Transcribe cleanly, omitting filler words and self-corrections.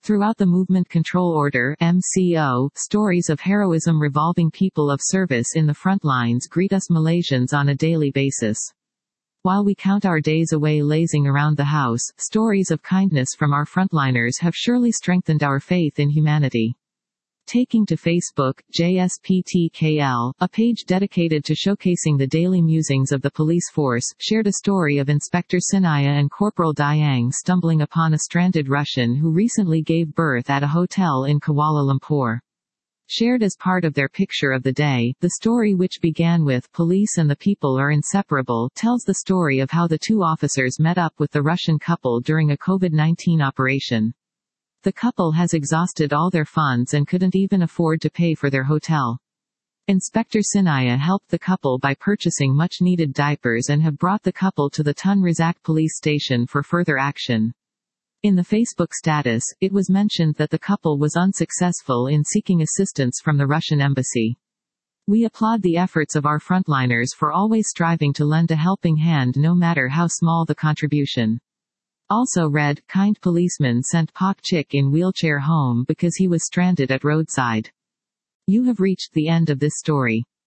Throughout the Movement Control Order (MCO), stories of heroism revolving people of service in the front lines greet us Malaysians on a daily basis. While we count our days away lazing around the house, stories of kindness from our frontliners have surely strengthened our faith in humanity. Taking to Facebook, JSPTKL, a page dedicated to showcasing the daily musings of the police force, shared a story of Inspector Sinaya and Corporal Dayang stumbling upon a stranded Russian who recently gave birth at a hotel in Kuala Lumpur. Shared as part of their picture of the day, the story, which began with "Police and the people are inseparable," tells the story of how the two officers met up with the Russian couple during a COVID-19 operation. The couple has exhausted all their funds and couldn't even afford to pay for their hotel. Inspector Sinaya helped the couple by purchasing much-needed diapers and have brought the couple to the Tun Razak police station for further action. In the Facebook status, it was mentioned that the couple was unsuccessful in seeking assistance from the Russian embassy. "We applaud the efforts of our frontliners for always striving to lend a helping hand no matter how small the contribution." Also read, "Kind policeman sent Pak Chik in wheelchair home because he was stranded at roadside." You have reached the end of this story.